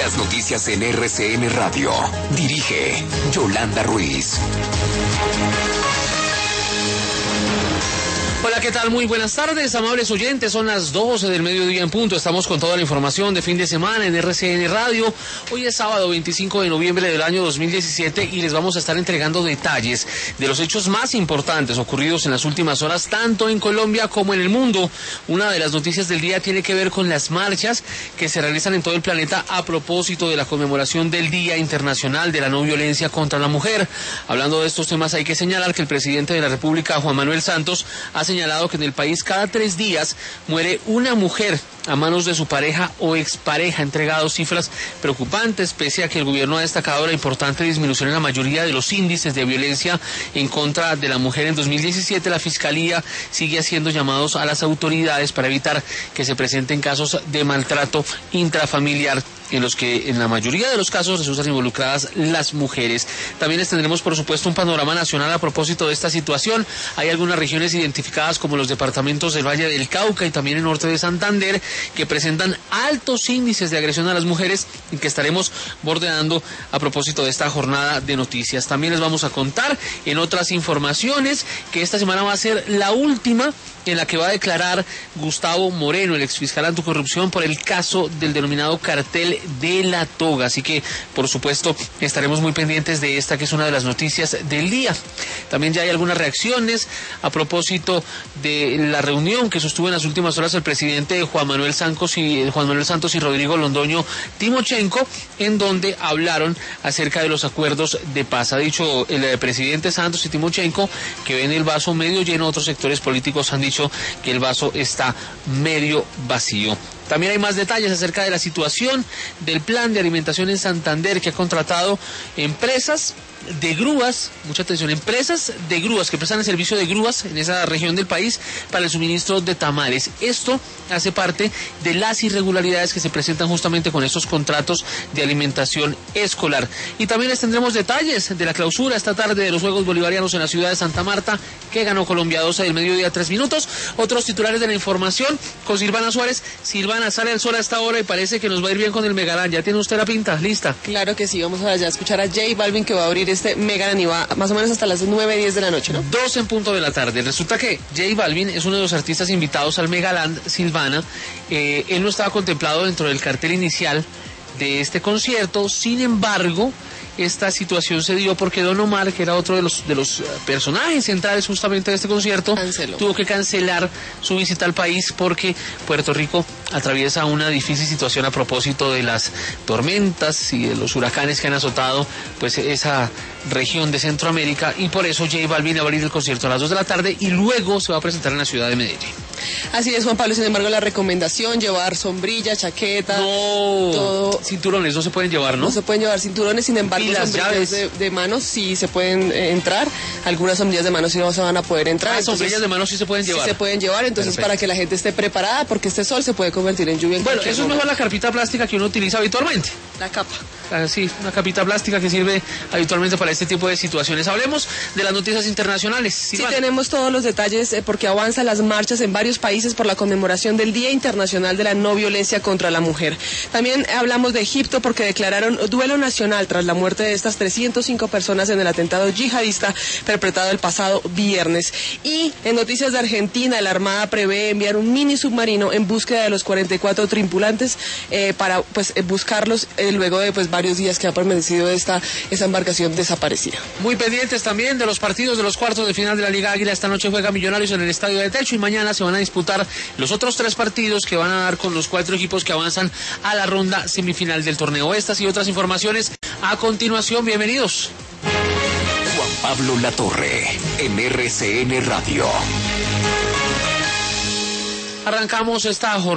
Las noticias en RCN Radio. Dirige Yolanda Ruiz. Hola, ¿qué tal? Muy buenas tardes, amables oyentes. Son las 12 del mediodía en punto. Estamos con toda la información de fin de semana en RCN Radio. Hoy es sábado 25 de noviembre del año 2017 y les vamos a estar entregando detalles de los hechos más importantes ocurridos en las últimas horas, tanto en Colombia como en el mundo. Una de las noticias del día tiene que ver con las marchas que se realizan en todo el planeta a propósito de la conmemoración del Día Internacional de la No Violencia contra la Mujer. Hablando de estos temas, hay que señalar que el presidente de la República, Juan Manuel Santos, ha señalado que en el país cada 3 días muere una mujer a manos de su pareja o expareja. Ha entregado cifras preocupantes, pese a que el gobierno ha destacado la importante disminución en la mayoría de los índices de violencia en contra de la mujer. En 2017 la Fiscalía sigue haciendo llamados a las autoridades para evitar que se presenten casos de maltrato intrafamiliar en los que en la mayoría de los casos resultan involucradas las mujeres. También les tendremos, por supuesto, un panorama nacional a propósito de esta situación. Hay algunas regiones identificadas como los departamentos del Valle del Cauca y también el norte de Santander que presentan altos índices de agresión a las mujeres y que estaremos bordeando a propósito de esta jornada de noticias. También les vamos a contar en otras informaciones que esta semana va a ser la última en la que va a declarar Gustavo Moreno, el exfiscal anticorrupción, por el caso del denominado cartel de la toga. Así que, por supuesto, estaremos muy pendientes de esta, que es una de las noticias del día. También ya hay algunas reacciones a propósito de la reunión que sostuvo en las últimas horas el presidente Juan Manuel Santos y Rodrigo Londoño Timochenko, en donde hablaron acerca de los acuerdos de paz. Ha dicho el presidente Santos y Timochenko que ven el vaso medio lleno, otros sectores políticos han dicho que el vaso está medio vacío. También hay más detalles acerca de la situación del plan de alimentación en Santander, que ha contratado empresas de grúas, mucha atención, empresas de grúas que prestan el servicio de grúas en esa región del país para el suministro de tamales. Esto hace parte de las irregularidades que se presentan justamente con estos contratos de alimentación escolar. Y también les tendremos detalles de la clausura esta tarde de los Juegos Bolivarianos en la ciudad de Santa Marta, que ganó Colombia 12 del mediodía 3 minutos. Otros titulares de la información con Silvana Suárez. Silvana, sale el sol a esta hora y parece que nos va a ir bien con el Megalán. ¿Ya tiene usted la pinta lista? Claro que sí, vamos a ya escuchar a J Balvin, que va a abrir este Megalán y va más o menos hasta las 9:10 de la noche, ¿no? 2 en punto de la tarde. Resulta que J Balvin es uno de los artistas invitados al Megalán, Silvana. Él no estaba contemplado dentro del cartel inicial de este concierto. Sin embargo, esta situación se dio porque Don Omar, que era otro de los personajes centrales justamente de este concierto, tuvo que cancelar su visita al país porque Puerto Rico atraviesa una difícil situación a propósito de las tormentas y de los huracanes que han azotado pues esa región de Centroamérica, y por eso J Balvin va a abrir el concierto a las 2 de la tarde y luego se va a presentar en la ciudad de Medellín. Así es, Juan Pablo. Sin embargo, la recomendación: llevar sombrilla, chaqueta, no, todo. Cinturones no se pueden llevar, ¿no? No se pueden llevar cinturones. Sin embargo, las sombrillas de manos sí se pueden entrar. Algunas sombrillas de manos sí no se van a poder entrar. Entonces, sombrillas de manos sí se pueden llevar. Sí se pueden llevar, entonces perfecto, para que la gente esté preparada, porque este sol se puede convertir en lluvia en Bueno, eso es mejor la carpita plástica que uno utiliza habitualmente. La capa. Sí, una capita plástica que sirve habitualmente para este tipo de situaciones. Hablemos de las noticias internacionales. Silvana. Sí, tenemos todos los detalles porque avanzan las marchas en varios países por la conmemoración del Día Internacional de la No Violencia contra la Mujer. También hablamos de Egipto porque declararon duelo nacional tras la muerte de estas 305 personas en el atentado yihadista perpetrado el pasado viernes. Y en noticias de Argentina, la Armada prevé enviar un mini submarino en búsqueda de los 44 tripulantes para buscarlos luego de varios días que ha permanecido esta embarcación desaparecida. Muy pendientes también de los partidos de los cuartos de final de la Liga Águila. Esta noche juega Millonarios en el Estadio de Techo y mañana se van a disputar los otros 3 partidos que van a dar con los 4 equipos que avanzan a la ronda semifinal del torneo. Estas y otras informaciones a continuación. Bienvenidos. Juan Pablo Latorre, en RCN Radio. Arrancamos esta jornada